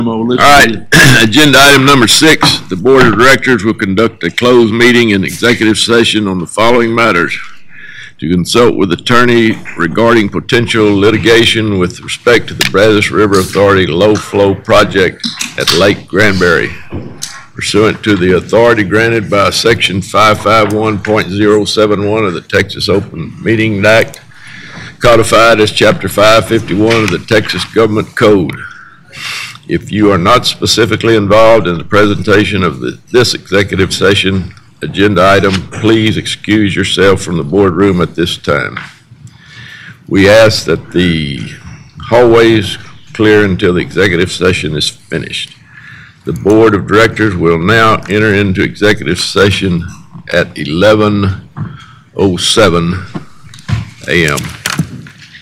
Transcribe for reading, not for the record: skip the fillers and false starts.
All right, agenda item number 6, the Board of Directors will conduct a closed meeting and executive session on the following matters: to consult with attorney regarding potential litigation with respect to the Brazos River Authority low flow project at Lake Granbury, pursuant to the authority granted by Section 551.071 of the Texas Open Meeting Act, codified as Chapter 551 of the Texas Government Code. If you are not specifically involved in the presentation of this executive session agenda item, please excuse yourself from the boardroom at this time. We ask that the hallways clear until the executive session is finished. The Board of Directors will now enter into executive session at 11:07 a.m.